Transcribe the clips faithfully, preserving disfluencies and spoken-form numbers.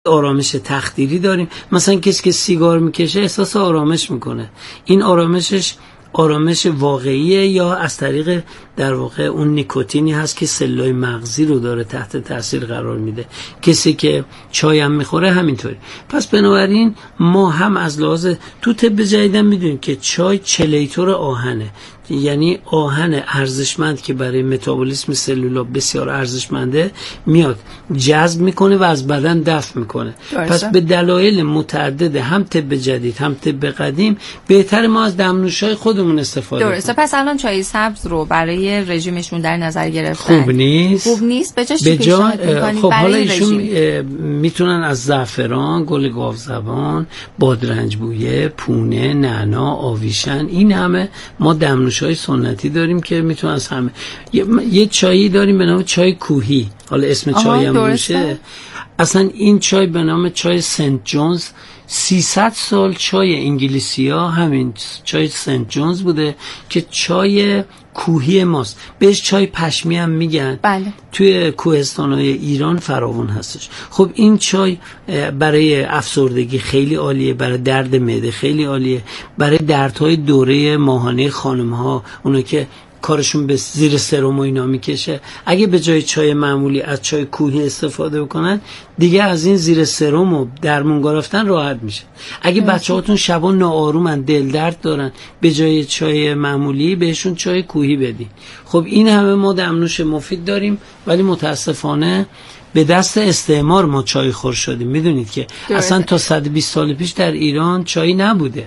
آرامش تخدیری داریم. مثلا کسی که سیگار میکشه احساس آرامش میکنه. این آرامشش آرامش واقعیه یا از طریق در واقع اون نیکوتینی هست که سلولای مغزی رو داره تحت تاثیر قرار میده. کسی که چای هم میخوره همینطوری. پس بنابراین ما هم از لحاظ تو طب جدیدم میدونیم که چای چلیتور آهنه، یعنی آهن ارزشمند که برای متابولیسم سلولا بسیار ارزشمنده میاد جذب میکنه و از بدن دفع میکنه. پس به دلایل متعدد هم طب جدید هم طب قدیم بهتر ما از دمنوش‌های خودمون استفاده کنیم. درسته. پس الان چای سبز رو برای رژیمشون در نظر گرفتن خوب نیست. خوب نیست. به جاش به جا... خب حالا ایشون رژیم؟ میتونن از زعفران، گل گاوزبان، بادرنج بویه، پونه، نعنا، آویشن، این همه ما دمنوش های سنتی داریم که میتونن از همه. یه, یه چایی داریم به نام چای کوهی، حالا اسم چای هم باشه. اصلا این چای به نام چای سنت جونز سیصد سال چای انگلیسی ها همین چای سنت جونز بوده که چای کوهی ماست. بهش چای پشمی هم میگن. بله. توی کوهستان‌های ایران فراوان هستش. خب این چای برای افسردگی خیلی عالیه، برای درد معده خیلی عالیه، برای دردهای دوره ماهانه خانم‌ها، اونا که کارشون به زیر سرم و اینا میکشه، اگه به جای چای معمولی از چای کوهی استفاده بکنن دیگه از این زیر سرم و درمون گرفتن راحت میشه. اگه بچه‌هاتون شبا ناآرومن، دل درد دارن، به جای چای معمولی بهشون چای کوهی بدین. خب این همه ما دمنوش مفید داریم ولی متاسفانه به دست استعمار ما چای خور شدیم. میدونید که اصلا تا صد و بیست سال پیش در ایران چای نبوده.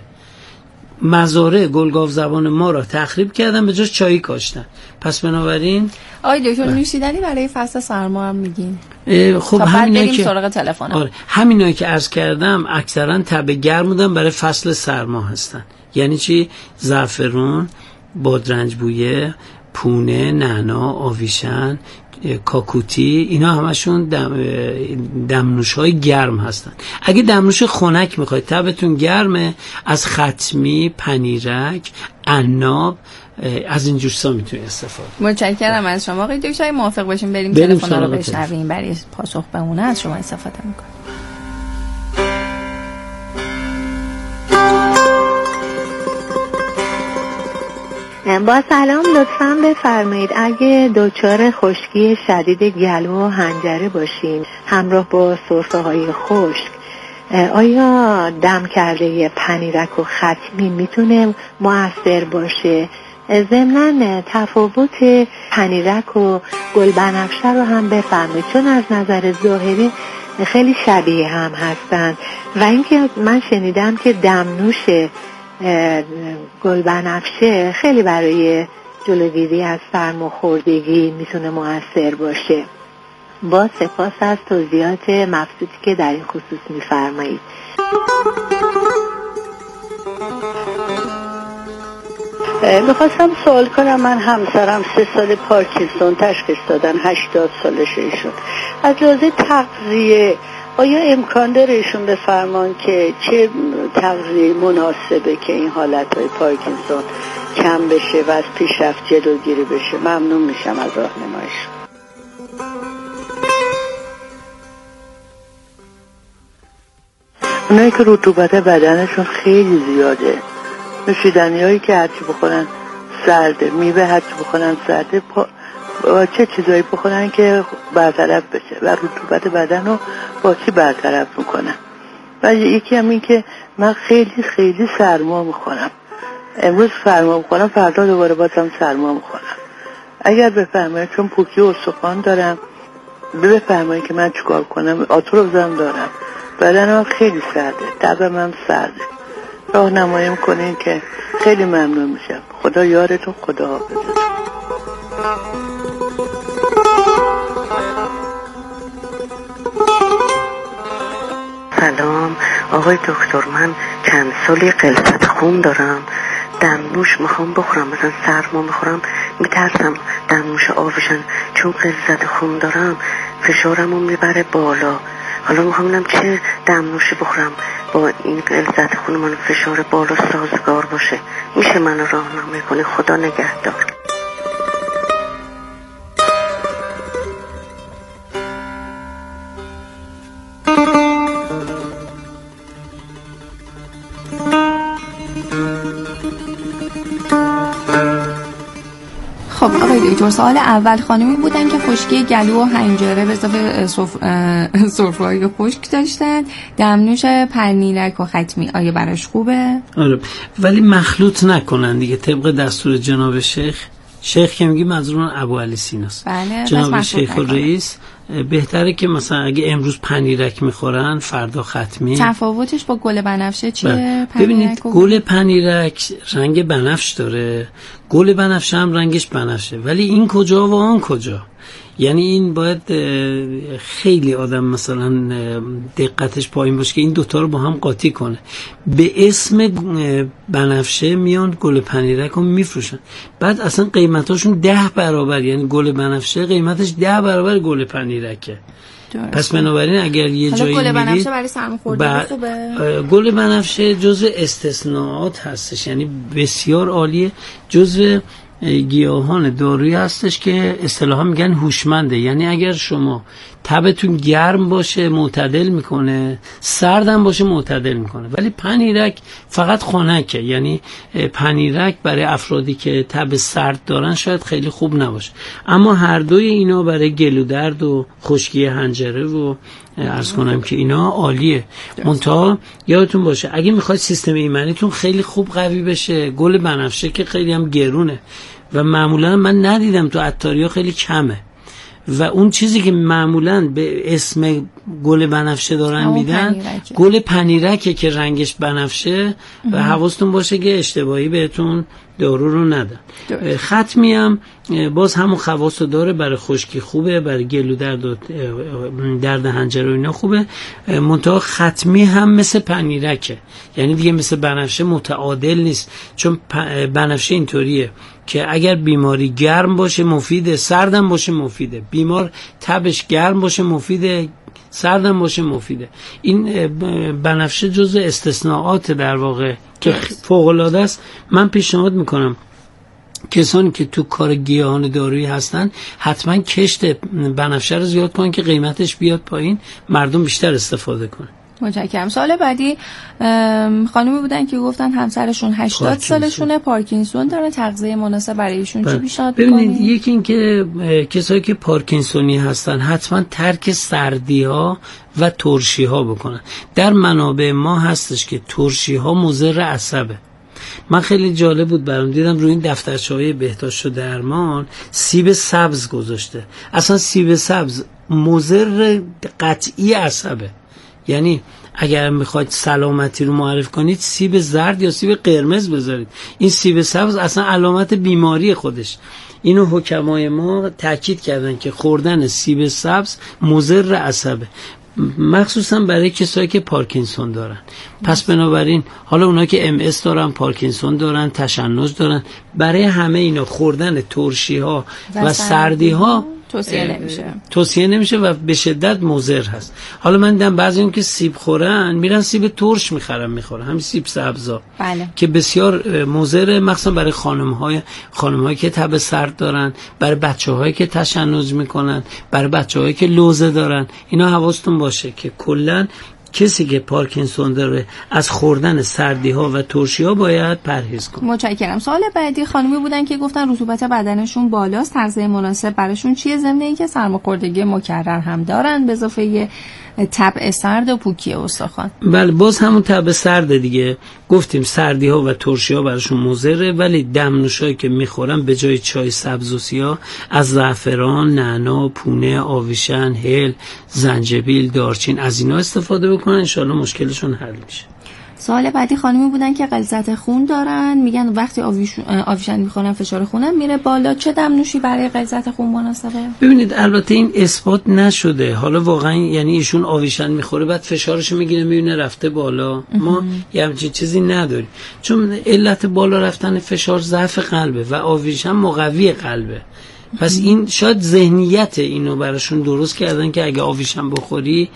مزارع گلگاو زبان ما را تخریب کردن، به جاش چای کاشتن. پس بنابراین آی دکتر نوشیدنی برای فصل سرما هم میگین؟ خب همینایی که سراغ تلفن. آره همینایی که عرض کردم اکثرا تب گرم بودن برای فصل سرما هستن. یعنی چی؟ زعفرون، بادرنج بویه، پونه، نعنا، آویشن، کاکوتی، اینا همشون دم دمنوش های گرم هستن. اگه دمنوش خنک میخواید تبتون گرمه، از ختمی، پنیرک، عناب، از این جوسا میتونید استفاده. متشکرم از شما آقای دکتر. موافق باشیم بریم تلفن رو بشنویم برای پاسخ به اون از شما استفاده میکنیم. با سلام، لطفاً بفرمایید اگه دچار خشکی شدید گلو و حنجره باشین همراه با سرفه های خشک، آیا دم کرده پنیرک و ختمی میتونه مؤثر باشه؟ ضمناً تفاوت پنیرک و گلبنفشه رو هم بفرمایید چون از نظر ظاهری خیلی شبیه هم هستن. و اینکه من شنیدم که دمنوش گلبنفشه خیلی برای جلوگیری از سرماخوردگی میتونه مؤثر باشه. با سپاس از توضیحات مبسوطی که در این خصوص میفرمایید. میخواستم سوال کنم، من همسرم سه سال پارکینسون تشخیص دادن، هشتاد سالشه ایشون. از لحاظ تغذیه آیا امکان داره ایشون بفرمان که چه تغذیه مناسبه که این حالتهای پارکینسون کم بشه و از پیشرفت جلوگیری بشه؟ ممنون میشم از راهنماییش. اونایی که رطوبت بدنشون خیلی زیاده، نوشیدنی هایی که هرچی بخورن سرده، میوه هرچی بخورن سرده، پا... چه چیزایی بخورن که برطرف بشه و رطوبت بدن رو با چی برطرف میکنن. و یکی هم این که من خیلی خیلی سرما میخورم، امروز سرما میخورم فردا دوباره بازم سرما میخورم. اگر بفرمایید چون پوکی و استخوان دارم بفرمایید که من چیکار کنم. آتروزم دارم، بدنم خیلی سرده، تبم هم سرده، راهنمایی میکنین که خیلی ممنون میشم. خدا یارتون، خدا حافظتون. سلام آقای دکتر، من چند سالی غلظت خون دارم، دمنوش میخوام بخورم، مثلا سرما میخورم میترسم دمنوش آویشن، چون غلظت خون دارم فشارمو میبره بالا. حالا میخوام ببینم چه دمنوشی بخورم با این غلظت خون من فشار بالا سازگار باشه. میشه من راهنمایی کنی؟ خدا نگهدار. آقای دکتر سوال اول خانمی بودن که خشکی گلو و حنجره به اضافه سرفه‌های خشک داشتن، دمنوش پنیرک و ختمی آیا براش خوبه؟ آره، ولی مخلوط نکنن دیگه طبق دستور جناب شیخ. شیخ که میگی منظورم ابو علی سیناست. بله، جناب شیخ الرئیس بهتره که مثلا اگه امروز پنیرک میخورن فردا ختمی. تفاوتش با گل بنفشه چیه؟ ببینید گل پنیرک رنگ بنفش داره، گل بنفشه هم رنگش بنفشه، ولی این کجا و آن کجا؟ یعنی این باید خیلی آدم مثلا دقتش پایین باشه که این دوتا رو با هم قاطی کنه. به اسم بنفشه میان گل پنیرک رو میفروشن، بعد اصلا قیمتاشون ده برابر، یعنی گل بنفشه قیمتش ده برابر گل پنیرکه. پس بنابراین اگر یه جایی گل بنفشه برای سرماخوردگی خوبه؟ گل بنفشه جزء استثناءات هستش، یعنی بسیار عالیه، جزء گیاهان دارویی هستش که اصطلاحا میگن هوشمنده. یعنی اگر شما تبتون گرم باشه معتدل میکنه، سردم باشه معتدل میکنه، ولی پنیرک فقط خنکه. یعنی پنیرک برای افرادی که تب سرد دارن شاید خیلی خوب نباشه، اما هر دوی اینا برای گلو درد و خشکی حنجره و عرض کنم که اینا عالیه. منتها یادتون باشه اگه میخواید سیستم ایمنیتون خیلی خوب قوی بشه، گل بنفشه که خیلی هم گرونه و معمولا من ندیدم تو عطاریا خیلی کمه، و اون چیزی که معمولا به اسم گل بنفشه دارن میدن پنیرکه. گل پنیرکه که رنگش بنفشه و حواستون باشه که اشتباهی بهتون دارو رو ندن. ختمی هم باز همون خواص رو داره، برای خشکی خوبه، برای گلو درد و درد حنجره و اینا خوبه. منتها ختمی هم مثل پنیرکه، یعنی دیگه مثل بنفشه متعادل نیست، چون بنفشه اینطوریه که اگر بیماری گرم باشه مفیده، سردم باشه مفیده. بیمار تبش گرم باشه مفیده، سردم باشه مفیده. این بنفشه جزء استثناءات در واقع که فوق العاده است. من پیشنهاد میکنم کسانی که تو کار گیاهان دارویی هستن حتما کشت بنفشه رو زیاد کنن که قیمتش بیاد پایین، مردم بیشتر استفاده کنن. متشکرم. سوال بعدی خانومی بودن که گفتن همسرشون هشتاد سالشونه، پارکینسون داره، تغذیه مناسب برای ایشون چی پیشنهاد می‌کنید؟ ببینید یکی این که کسایی که پارکینسونی هستن حتما ترک سردی ها و ترشی ها بکنن. در منابع ما هستش که ترشی ها مضر عصبه. من خیلی جالب بود برام، دیدم روی این دفترچه‌های بهداشت و درمان سیب سبز گذاشته. اصلا سیب سبز مضر قطعی عصبه، یعنی اگر میخواید سلامتی رو معرف کنید سیب زرد یا سیب قرمز بذارید. این سیب سبز اصلا علامت بیماری خودش. اینو حکمای ما تاکید کردن که خوردن سیب سبز مضر عصبه، مخصوصا برای کسایی که پارکینسون دارن. پس بنابراین حالا اونا که ام اس دارن، پارکینسون دارن، تشنج دارن، برای همه اینا خوردن ترشی ها و, و سردی ها توصیه نمیشه توصیه نمیشه و به شدت مضر هست. حالا من دیدم بعضیون که سیب خورن میرن سیب ترش میخرن میخورن، همین سیب سبزا بله. که بسیار مضر، مخصوصا برای خانم‌های خانم‌هایی که تب سرد دارن، برای بچه‌هایی که تشنج میکنن، برای بچه‌هایی که لوزه دارن. اینا حواستون باشه که کلاً کسی که پارکینسون داره از خوردن سردی ها و ترشی ها باید پرهیز کنه. متشکرم. سوال بعدی خانمی بودن که گفتن رطوبت بدنشون بالاست، تغذیه مناسب براشون چیه، ضمن اینکه سرماخوردگی مکرر هم دارن به اضافه تب سرد و پوکی استخوان. بله، باز همون تب سرد دیگه. گفتیم سردی ها و ترشی ها براشون مضره، ولی دمنوشایی که میخورن به جای چای سبز و سیاه از زعفران، نعنا، پونه، آویشن، هل، زنجبیل، دارچین از اینا استفاده بکنن، انشالله مشکلشون حل میشه. سوال بعدی خانمی بودن که غلظت خون دارن، میگن وقتی آویشن میخورن فشار خونم میره بالا، چه دمنوشی برای غلظت خون مناسبه؟ ببینید البته این اثبات نشده، حالا واقعا یعنی ایشون آویشن میخوره بعد فشارش میگیره میبینه رفته بالا. ما یه همچین چیزی نداریم، چون علت بالا رفتن فشار ضعف قلبه و آویشن مقوی قلبه. پس این شاید ذهنیت اینو براشون درست کردن که اگه آویشن بخوری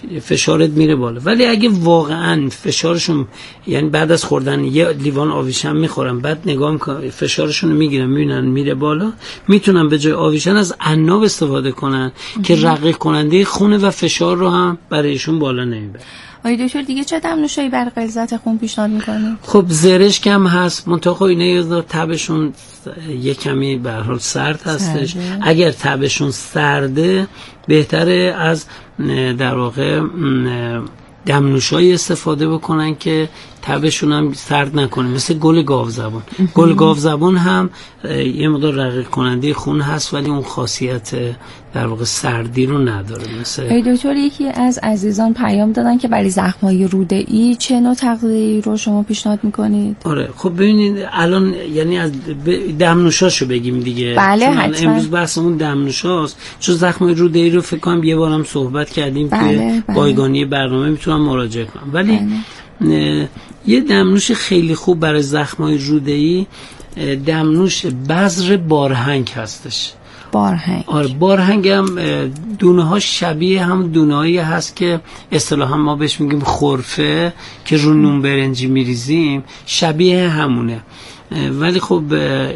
فشارت میره بالا. ولی اگه واقعا فشارشون، یعنی بعد از خوردن یه لیوان آویشن میخورن، بعد نگاه میکنن فشارشون رو میگیرن میبینن میره بالا، میتونن به جای آویشن از عناب استفاده کنن که رقیق کننده خون و فشار رو هم برایشون بالا نمیبره. آقای دکتر دیگه چه دمنوشایی برای غلظت خون پیشنهاد میکنید؟ خب زرشک هم هست، منتها خب اینا یه تبشون یه کمی به هر حال سرد هستش. سرده. اگر تبشون سرده بهتره از در واقع دمنوشایی استفاده بکنن که تبشون هم سرد نکنه، مثل گل گاوزبان. گل گاوزبان هم یه مقدار رقیق کننده خون هست ولی اون خاصیت در واقع سردی رو نداره. مثل ای دکتر یکی از عزیزان پیام دادن که برای زخم‌های روده‌ای چه نوع تغذیه‌ای رو شما پیشنهاد می‌کنید؟ آره خب ببینید الان یعنی از دمنوشاشو بگیم دیگه. بله حتما. امروز بحثمون دمنوشاست، چون زخم‌های روده‌ای رو فکر کنم یه بارم صحبت کردیم بله، توی بله. بایگانی برنامه، میتونم مراجعه کنم. ولی بله. یه دمنوش خیلی خوب برای زخم‌های روده‌ای دمنوش بذر بارهنگ هستش. بارهنگ. آره بارهنگ هم دونه ها شبیه هم دونه هایی هست که اصطلاحا ما بهش میگیم خرفه که رو نون برنجی میریزیم، شبیه همونه. ولی خب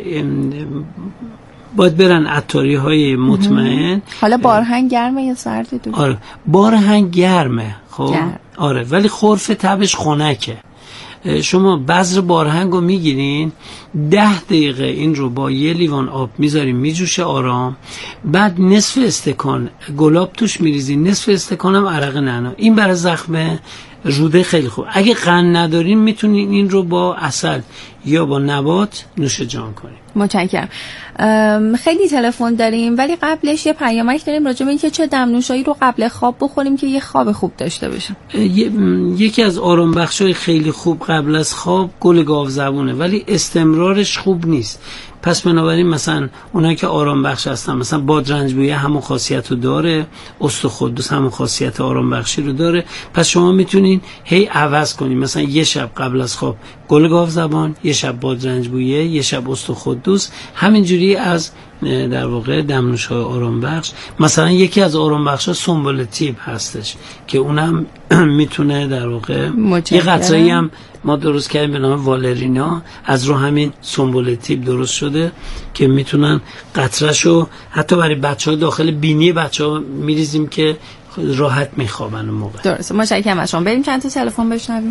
باید برن عطاری های مطمئن. حالا بارهنگ گرمه یا سرده دو؟ آره بارهنگ گرمه خب گرم. آره ولی خرفه تبش خنکه. شما بذر بارهنگ رو میگیرین، ده دقیقه این رو با یه لیوان آب میذارین میجوشه آرام، بعد نصف استکان گلاب توش میریزین، نصف استکان هم عرق نعنا. این برای زخم روده خیلی خوب. اگه قند ندارین میتونین این رو با عسل یا با نبات نوش جان کنین. متشکرم. خیلی تلفن داریم ولی قبلش یه پیامک داریم راجع به اینکه چه دمنوشایی رو قبل خواب بخوریم که یه خواب خوب داشته باشیم. یکی از آرام بخشای خیلی خوب قبل از خواب گل گاوزبونه، ولی استمرارش خوب نیست. پس بنابراین مثلا اونایی که آرام بخش هستن، مثلا بادرنج‌بویه همون خاصیت رو داره، استخوان‌دوز همون خاصیت آرام بخشی رو داره. پس شما میتونین هی عوض کنین، مثلا یه شب قبل از خواب گل گاوزبان، یه شب بادرنج‌بویه، یه شب استخوان‌دوز، همینجوری از در واقع دمنوش‌های آرام بخش. مثلا یکی از آرام بخش‌ها سنبل تیب هستش که اونم میتونه در واقع یه قطره‌ای هم ما درست کردیم به نام والرینا، از رو همین سنبل تیب درست شده که میتونن قطره‌شو حتی برای بچه‌ها داخل بینی بچه‌ها میریزیم که راحت میخوابن اون موقع. درسته. متشکرم از شما. بریم چند تا تلفن بشنویم.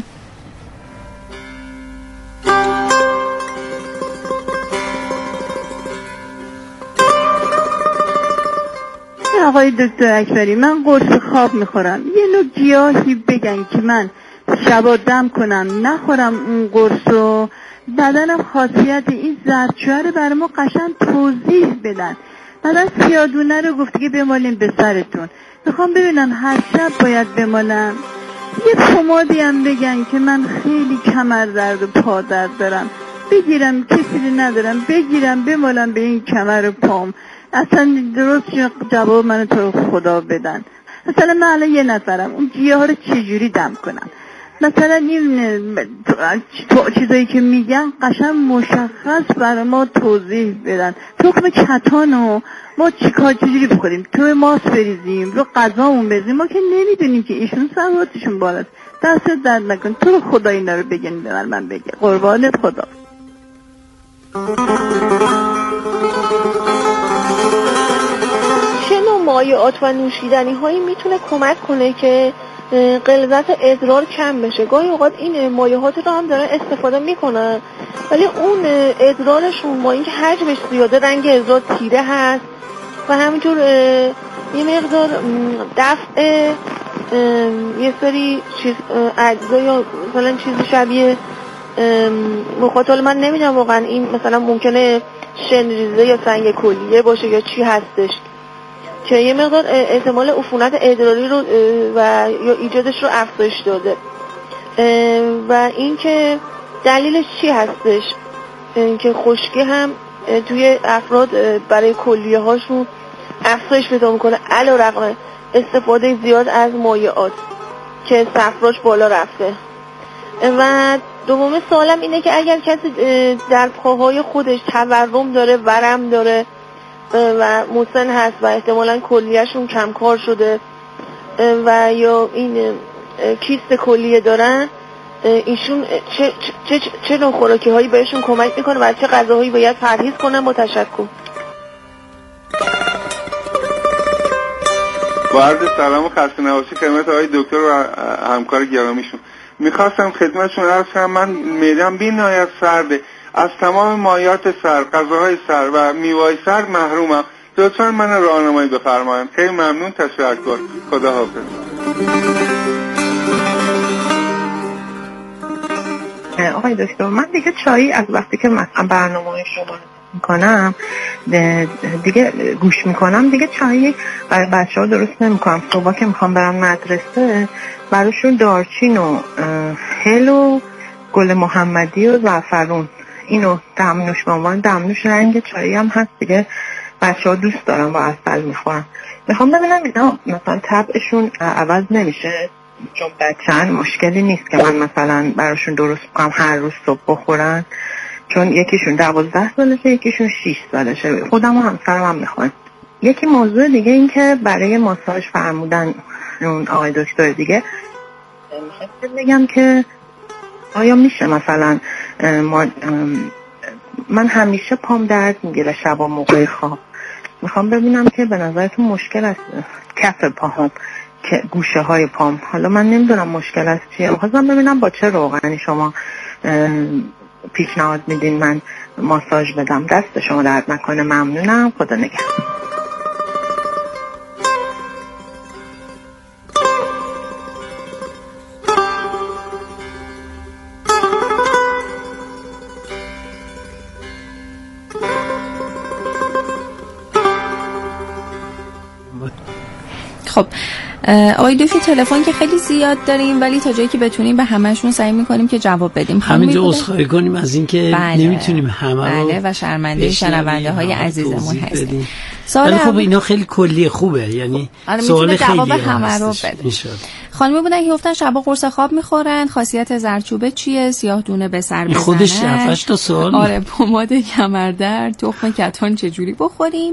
آقای دکتر اکبری، من قرص خواب میخورم، یه نوع گیاهی بگن که من شبا دم کنم نخورم اون قرص رو، بدنم خاصیت این زردچوبه رو برای ما قشنگ توضیح بدن. بعد سیادونه رو گفتی که بمالیم به سرتون، میخوام ببینم هر شب باید بمالم. یه پمادی هم بگن که من خیلی کمر درد و پا درد دارم، بگیرم کسی ندارم بگیرم بمالم به این کمر و پام. اصلا درست جواب منو تو خدا بدن. مثلا من الان یه نفرم، اون گیاه ها رو چجوری دم کنم؟ مثلا این چیزایی که میگن قشنگ مشخص برای ما توضیح بدن. تخم کتانو ما چیکار چجوری بخوریم؟ تو ماست بریزیم رو غذامون بریزیم؟ ما که نمیدونیم که ایشون سوادشون بالاست. دست درد نکن، تو رو خدا اینا رو بگن به من من بگه. قربانت خدا. چه نوع مایعات و نوشیدنی هایی میتونه کمک کنه که غلظت ادرار کم بشه؟ گاهی اوقات این مایعات رو هم دارن استفاده میکنن ولی اون ادرارشون با اینکه حجمش زیاده رنگ ادرار تیره هست و همینطور یه مقدار دفع یه سری چیز اجزا یا مثلا چیزی شبیه مخاطر من نمیدونم واقعا این مثلا ممکنه شنریزه یا سنگ کلیه باشه یا چی هستش که یه مقدار احتمال عفونت ادراری رو و یا ایجادش رو افزایش داده. و این که دلیلش چی هستش که خشکی هم توی افراد برای کلیه هاشون افزایش پیدا میکنه علیرغم استفاده زیاد از مایعات که صفراش بالا رفته. و دوم سوالم اینه که اگر کسی در پاهای خودش تورم داره، ورم داره و مسن هست و احتمالاً کلیه‌شون کم کار شده و یا این کیست کلیه دارن، ایشون چه چه چه, چه نوع خوراکی هایی بهشون کمک میکنه و چه غذاهایی باید پرهیز کنن؟ با تشکر. با عرض سلام و خسته نباشی خدمت آقای دکتر و همکار گرامیشون. میخواستم خدمتشون عرض کنم من معده‌ام بی‌نهایت سرده، از تمام مایات سر، غذاهای سر و میوه‌های سر محرومم. لطفاً من راهنمایی بفرمایید. خیلی ممنون، تشکر. خدا حافظ. آقای دکتر، من دیگه چایی از وقتی که مثلا برنامه شما میکنم دیگه گوش میکنم، دیگه چایی برای بچه ها درست نمیکنم. صبح که میخوام برم مدرسه براشون دارچین و هل و گل محمدی و زعفرون اینو دمنوش به عنوان دمنوش رنگ چایی هم هست دیگه، بچه ها دوست دارم با عسل میخورم. میخوام ببینم اینا مثلا طبعشون عوض نمیشه، چون بچه‌ن مشکلی نیست که من مثلا براشون درست کنم هر روز صبح بخورن، چون یکیشون دوازده سالشه یکیشون شیش سالشه، خودم و همسرم هم میخوام. یکی موضوع دیگه این که برای ماساژ فرمودن اون آقای دکتر دیگه، میخواستم بگم که آیا میشه مثلا ما من همیشه پام درد میگیره شبا موقع خواب، میخوام ببینم که به نظرتون مشکل است کف پاهم که گوشه های پام، حالا من نمیدونم مشکل است چیه، میخواستم ببینم با چه روغنی شما پیشنهاد میدین من ماساژ بدم. دست شما درد نکنه، ممنونم، خدا نگهدار. خب آقای دوفی تلفن که خیلی زیاد داریم ولی تا جایی که بتونیم به همه‌شون سعی می‌کنیم که جواب بدیم. همینجا عذرخواهی کنیم از اینکه بله. نمیتونیم همه رو بله و شرمنده شنونده‌های عزیزمون هستیم. ولی خب اینا خیلی کلی خوبه، یعنی سوال خیلی جواب همه رو بده. خانمی بودن که گفتن شبا قرص خواب میخورن، خاصیت زردچوبه چیه؟ سیاه دونه به سر بزنن. خودش هفتش تا سوال. آره پماد کمردرد، تخم کتان چجوری بخوریم؟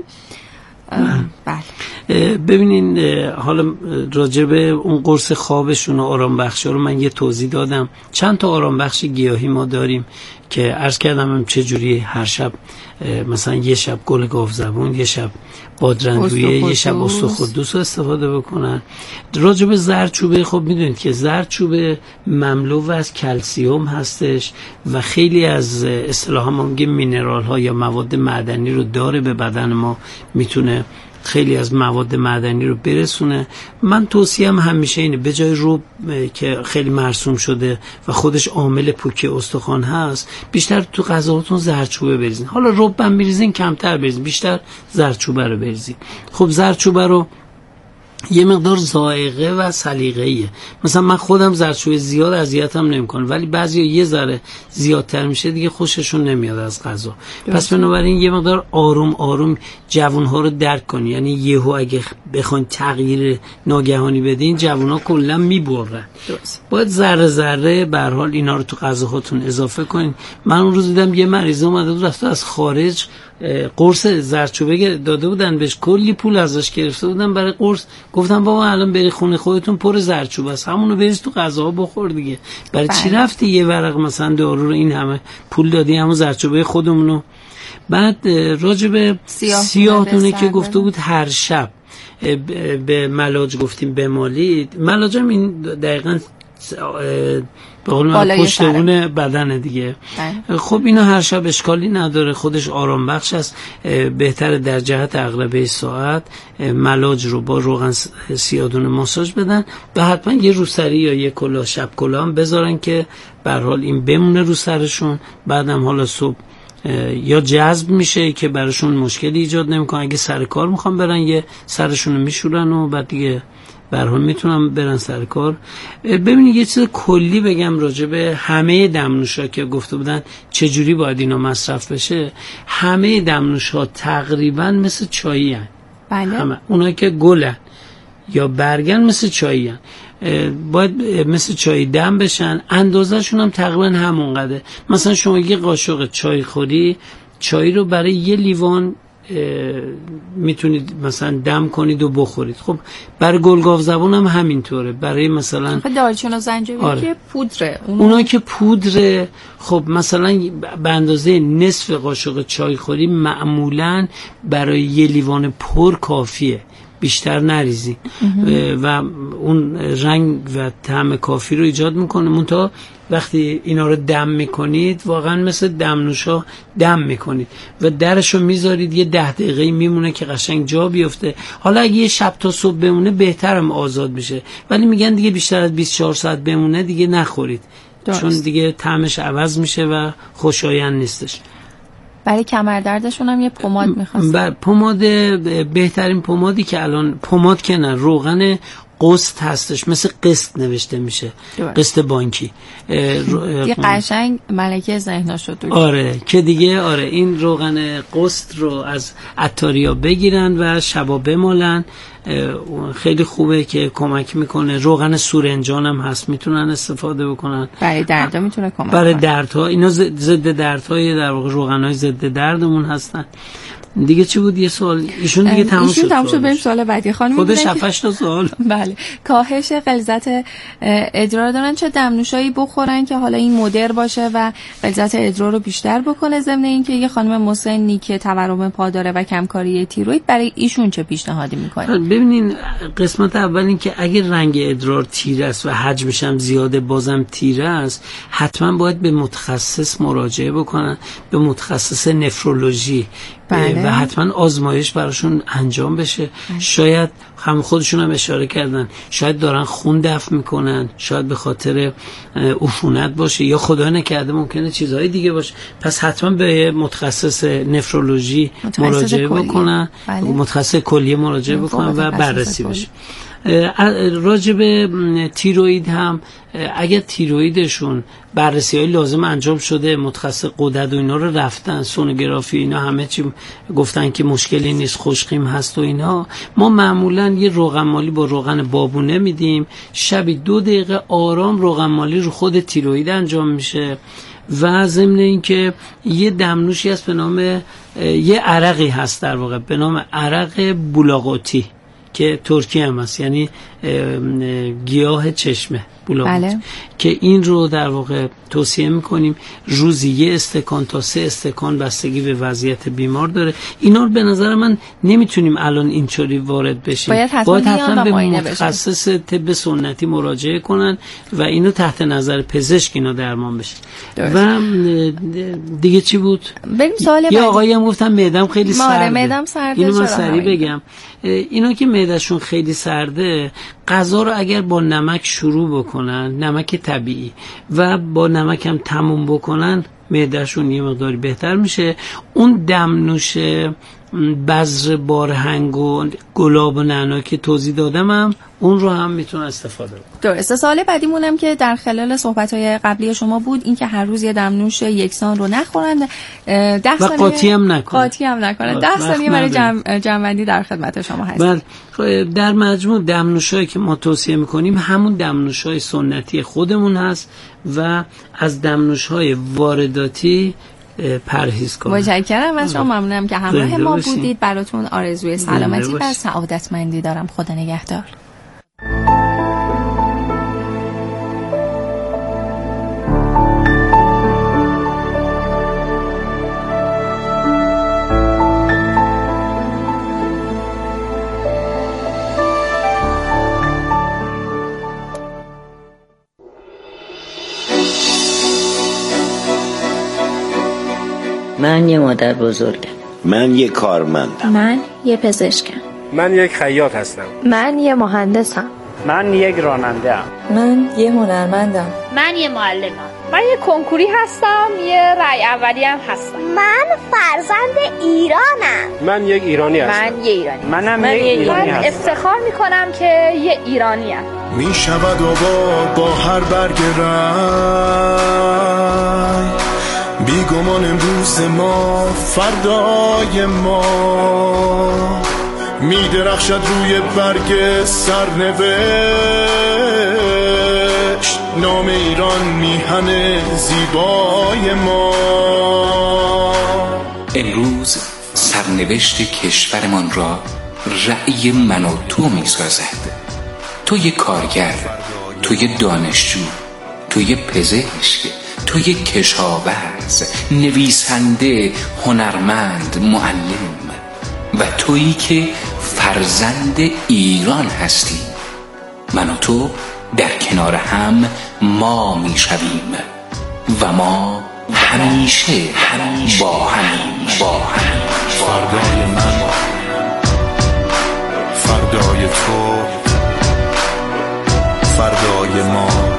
بله. ببینین حالا راجع به اون قرص خوابشون و آرام بخشا رو من یه توضیح دادم. چند تا آرام بخش گیاهی ما داریم که عرض کردم چجوری هر شب مثلا یه شب گل گاوزبون، یه شب بادرندویه، یه شب استخوردوس رو استفاده بکنن. راجع به زردچوبه خب میدونید که زردچوبه مملو از کلسیوم هستش و خیلی از اصطلاحا ما میگیم مینرال ها یا مواد معدنی رو داره، به بدن ما میتونه خیلی از مواد معدنی رو برسونه. من توصیهم همیشه اینه به جای رب که خیلی مرسوم شده و خودش عامل پوکی استخوان هست، بیشتر تو غذاهاتون زردچوبه بریزین. حالا رب هم بریزین کمتر بریزین، بیشتر زردچوبه رو بریزین. خب زردچوبه رو یه مقدار ذائقه و سلیقه‌ایه. مثلا من خودم زردچوبه زیاد اذیتم نمی‌کنه، ولی بعضیا یه ذره زیادتر میشه دیگه خوششون نمیاد از غذا. پس بنابراین یه مقدار آروم آروم جوان‌ها رو درک کنی، یعنی یهو اگه بخواید تغییر ناگهانی بدین جوان‌ها کلا میبرن. باید ذره ذره به هر حال اینا رو تو غذاهاتون اضافه کنین. من اون روز دیدم یه مریض اومده بود رفته از خارج قرص زردچوبه داده بودن بهش، کلی پول ازش گرفته بودن برای قرص. گفتم بابا الان بری خونه خودتون پر زردچوبه است، همونو بریز تو غذا بخور دیگه. برای چی رفتی یه ورق مثلا دارو رو این همه پول دادی همون زردچوبه خودمونو؟ بعد راجب سیاه‌دونه که گفته بود هر شب به ملاج گفتیم بمالید، ملاج هم این دقیقاً به قول من پشتبون بدن دیگه. بله. خب اینا هر شب اشکالی نداره، خودش آرام بخش است. بهتره در جهت عقربه ساعت ملاج رو با روغن سیاه‌دونه ماساژ بدن و حتما یه روسری یا یه کلاه شب کلاه هم بذارن که به هر حال این بمونه رو سرشون. بعدم حالا صبح یا جذب میشه که براشون مشکلی ایجاد نمیکنه. اگه سر کار میخوان برن یه سرشون رو میشورن و بعد دیگه به هر حال میتونم برن سر کار. ببینید یه چیز کلی بگم راجع به همه دمنوشا که گفته بودن چجوری باید اینا مصرف بشه. همه دمنوشا تقریبا مثل چایی هن. بله. همه اونایی که گلن یا برگن مثل چایی هن. باید مثل چای دم بشن، اندازه شون هم تقریبا همون قدره. مثلا شما یه قاشق چای خوری، چای رو برای یه لیوان میتونید مثلا دم کنید و بخورید. خب برای گلگاو زبون هم همینطوره. برای مثلا دارچین و زنجبیل آره. که پودره، اونا... اونا که پودره، خب مثلا به اندازه نصف قاشق چای خوری معمولا برای یه لیوان پر کافیه، بیشتر نریزی و اون رنگ و طعم کافی رو ایجاد میکنه. منتها وقتی اینا رو دم میکنید واقعا مثل دمنوشا دم میکنید و درشو میذارید یه ده دقیقه میمونه که قشنگ جا بیفته. حالا اگه یه شب تا صبح بمونه بهترم آزاد میشه، ولی میگن دیگه بیشتر از بیست و چهار ساعت بمونه دیگه نخورید. درست. چون دیگه طعمش عوض میشه و خوشایند نیستش. برای کمردردشون هم یه پماد می‌خواستم. بر پماد بهترین پمادی که الان پماد که نه، روغن قسط هستش، مثل قسط نوشته میشه، قسط بانکی. یه قشنگ ملکه ذهنا شد. آره که دیگه آره این روغن قسط رو از عطاریا بگیرن و شبا بمالن. خیلی خوبه که کمک میکنه. روغن سورنجان هم هست، میتونن استفاده بکنن. برای درد میتونه کمک برای دردها. اینا ضد دردهای در واقع روغنای ضد دردمون هستن. دیگه چی بود؟ یه سوال ایشون دیگه تموم شد. ایشون تموم شد. بریم سوال بعدی. خانم خودش هفتش تا سوال. بله. کاهش غلظت ادرار دارن، چه دمنوشایی بخورن که حالا این مدر باشه و غلظت ادرار رو بیشتر بکنه؟ ضمن اینکه یه خانم مسنی که تورم پا داره و کمکاری تیروید، برای ایشون چه پیشنهادی میکنه؟ ببینین قسمت اول این که اگه رنگ ادرار تیره است و حجمش هم زیاده بازم تیره است، حتما باید به متخصص مراجعه بکنن، به متخصص نفرولوژی. بله. و حتما آزمایش براشون انجام بشه. بله. شاید هم خودشون هم اشاره کردن شاید دارن خون دفع میکنن، شاید به خاطر عفونت باشه، یا خدا نکرده ممکنه چیزهای دیگه باشه. پس حتما به متخصص نفرولوژی مراجعه بکنن. بله. متخصص کلیه مراجعه بکنن و بررسی بشه. راجب تیروید هم اگر تیرویدشون بررسی های لازم انجام شده، متخصص غدد و اینا رو رفتن، سونوگرافی اینا همه چی گفتن که مشکلی نیست، خوشقیم هست و اینا، ما معمولا یه روغن مالی با روغن بابونه میدیم. شبی دو دقیقه آرام روغن مالی رو خود تیروید انجام میشه. و ضمن اینکه یه دمنوشی هست به نام یه عرقی هست در واقع به نام عرق بولاقوتی که ترکی هم هست، یعنی گیاه چشمه بولاقوت. بله. که این رو در واقع توصیه میکنیم روزی یه استکان تا سه استکان، بستگی به وضعیت بیمار داره. اینا رو به نظر من نمیتونیم الان اینطوری وارد بشیم، باید حتما, باید حتما به متخصص طب سنتی مراجعه کنن و اینو تحت نظر پزشک اینا درمان بشه. درست. و دیگه چی بود؟ بریم سوال بعدی. یه آقایی هم گفتن معدم خیلی سرده. معدم سرده. اینو من سریع بگم. اینا که معدهشون خیلی سرده، غذا رو اگر با نمک شروع بکنن، نمک طبیعی، و با نمک هم تموم بکنن، معدهشون یه مقداری بهتر میشه. اون دمنوش بذر بارهنگ و گلاب و نعنا که توضیح دادم هم اون رو هم میتونه استفاده کنه. درسته. سوال بعدیمونم که در خلال صحبت‌های قبلی شما بود، این که هر روز یه دمنوش یکسان رو نخورن، ده ثانیه قاطی هم نکنن. قاطی هم نکنن. ده ثانیه برای جمع جمع‌بندی در خدمت شما هستیم. بله. در مجموع دمنوشایی که ما توصیه می‌کنیم همون دمنوش‌های سنتی خودمون هست و از دمنوش‌های وارداتی پرهیز کنم. متشکرم از شما، ممنونم که همراه ما بودید. براتون آرزوی سلامتی و سعادتمندی دارم. خدا نگهدار. من یه مادر بزرگم. من یه کارمندم. من یه پزشکم. من یک خیاط هستم. من یه مهندسم. من یک راننده ام. من یه هنرمندم. من یه معلمم. من یه کنکوری هستم. یه رای اولی هم هستم. من فرزند ایرانم. من یک ایرانی هستم. من یه ایرانی. منم من یک ایرانی هستم. من افتخار میکنم که یه ایرانی ام. می شود آباد با هر برگ رای، بیگمان امروز ما فردای ما، می درخشد روی برگ سرنوشت، نام ایران میهن زیبای ما. امروز سرنوشت سرنوشت کشورمان را رأی من و تو می سازد. توی کارگر، توی دانشجو، توی پزشک، توی کشاورز، نویسنده، هنرمند، معلم و تویی که فرزند ایران هستی. من و تو در کنار هم ما می شویم و ما همیشه با همیم با هم. فردای من، فردای تو، فردای ما.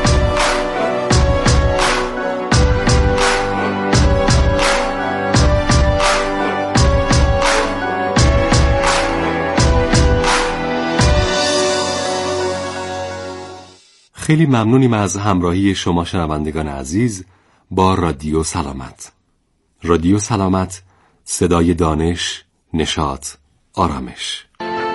خیلی ممنونیم از همراهی شما شنوندگان عزیز با رادیو سلامت. رادیو سلامت، صدای دانش، نشاط، آرامش.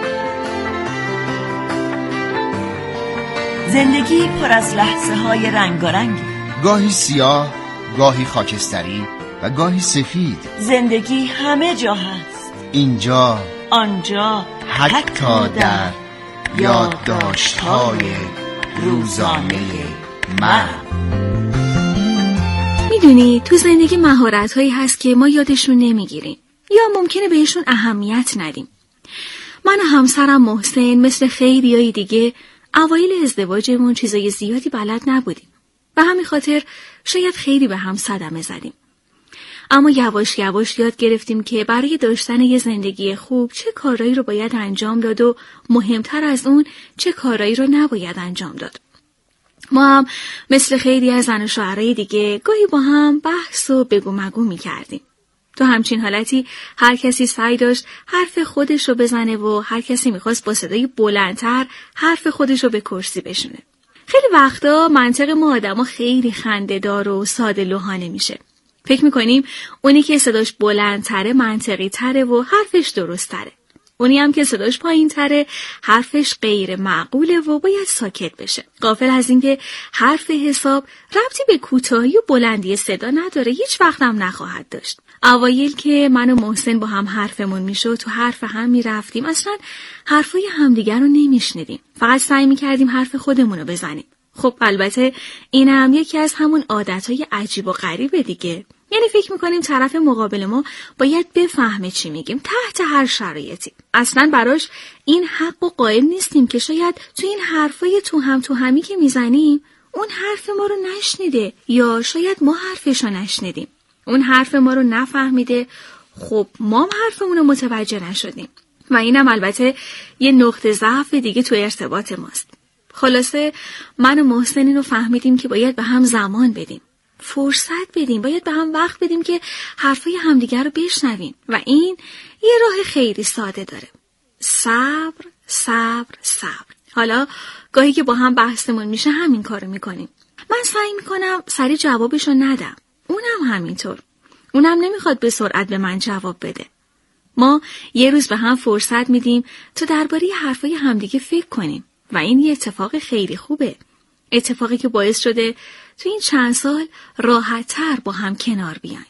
زندگی پر از لحظه های رنگارنگی، گاهی سیاه، گاهی خاکستری و گاهی سفید. زندگی همه جا هست، اینجا، آنجا، حتی, حتی در یادداشت‌های روزانه من. میدونی تو زندگی مهارت‌هایی هست که ما یادشون نمیگیریم یا ممکنه بهشون اهمیت ندیم. من و همسرم محسن مثل خیلیای دیگه اوایل ازدواجمون چیزای زیادی بلد نبودیم و همین خاطر شاید خیلی به هم صدمه زدیم. اما یواش یواش یاد گرفتیم که برای داشتن یه زندگی خوب چه کارهایی رو باید انجام داد و مهمتر از اون چه کارهایی رو نباید انجام داد. ما هم مثل خیلی از زن و شوهرای دیگه گاهی با هم بحث و بگو مگو می کردیم. تو همچین حالتی هر کسی سعی داشت حرف خودش رو بزنه و هر کسی میخواست با صدای بلندتر حرف خودش رو به کرسی بشونه. خیلی وقتا منطق ما آدما خیلی خنده‌دار و ساده لوحانه میشه. فکر میکنیم اونی که صداش بلندتره منطقی تره و حرفش درست تره. اونی هم که صداش پایین تره حرفش غیر معقوله و باید ساکت بشه. غافل از این که حرف حساب ربطی به کوتاهی و بلندی صدا نداره، هیچ وقت هم نخواهد داشت. اوایل که من و محسن با هم حرفمون میشد تو حرف هم میرفتیم، اصلا حرفای همدیگر رو نمیشنیدیم، فقط سعی میکردیم حرف خودمون رو بزنیم. خب البته این هم یکی از همون عادتهای عجیب و غریبه دیگه. یعنی فکر میکنیم طرف مقابل ما باید بفهمه چی میگیم تحت هر شرایطی. اصلا براش این حق و قائل نیستیم که شاید تو این حرفای تو هم تو همی که میزنیم اون حرف ما رو نشنیده یا شاید ما حرفشو نشنیدیم. اون حرف ما رو نفهمیده، خب ما هم حرفمون رو متوجه نشدیم. و اینم البته یه نقطه ضعف دیگه تو ارتباط ماست. خلاصه من و محسن اینو فهمیدیم که باید به هم زمان بدیم، فرصت بدیم، باید به هم وقت بدیم که حرفای همدیگر رو بشنویم و این یه راه خیلی ساده داره. صبر، صبر، صبر. حالا گاهی که با هم بحثمون میشه همین کارو میکنیم. من سعی میکنم سریع جوابشو ندم، اونم همینطور. اونم نمیخواد به سرعت به من جواب بده. ما یه روز به هم فرصت میدیم تا درباره حرفای همدیگه فکر کنیم و این یه اتفاق خیلی خوبه. اتفاقی که باعث شده تو این چند سال راحت‌تر با هم کنار بیایم.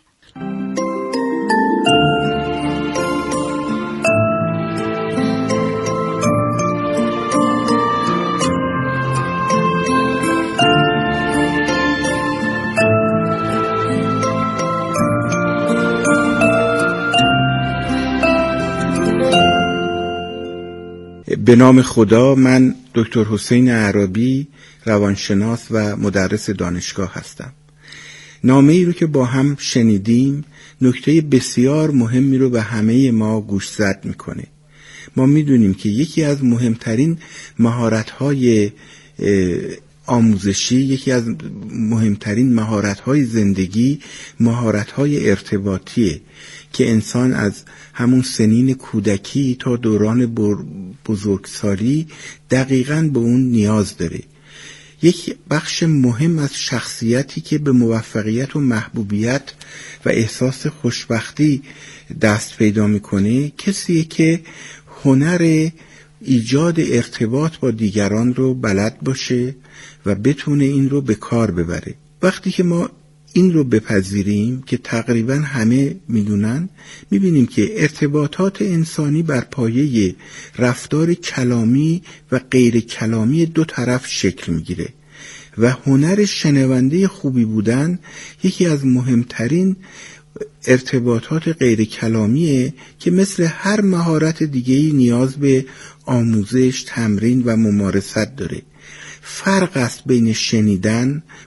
به نام خدا، من دکتر حسین عرابی، روانشناس و مدرس دانشگاه هستم. نامه ای رو که با هم شنیدیم نکته بسیار مهمی رو به همه ما گوشزد میکنه. ما میدونیم که یکی از مهمترین مهارت‌های آموزشی، یکی از مهمترین مهارت‌های زندگی مهارت‌های ارتباطیه که انسان از همون سنین کودکی تا دوران بزرگسالی دقیقاً به اون نیاز داره. یک بخش مهم از شخصیتی که به موفقیت و محبوبیت و احساس خوشبختی دست پیدا میکنه کسیه که هنر ایجاد ارتباط با دیگران رو بلد باشه و بتونه این رو به کار ببره. وقتی که ما این رو بپذیریم که تقریبا همه میدونن، میبینیم که ارتباطات انسانی بر پایه رفتار کلامی و غیر کلامی دو طرف شکل میگیره و هنر شنونده خوبی بودن یکی از مهمترین ارتباطات غیر کلامیه که مثل هر مهارت دیگه‌ای نیاز به آموزش، تمرین و ممارست داره. فرق است بین شنیدن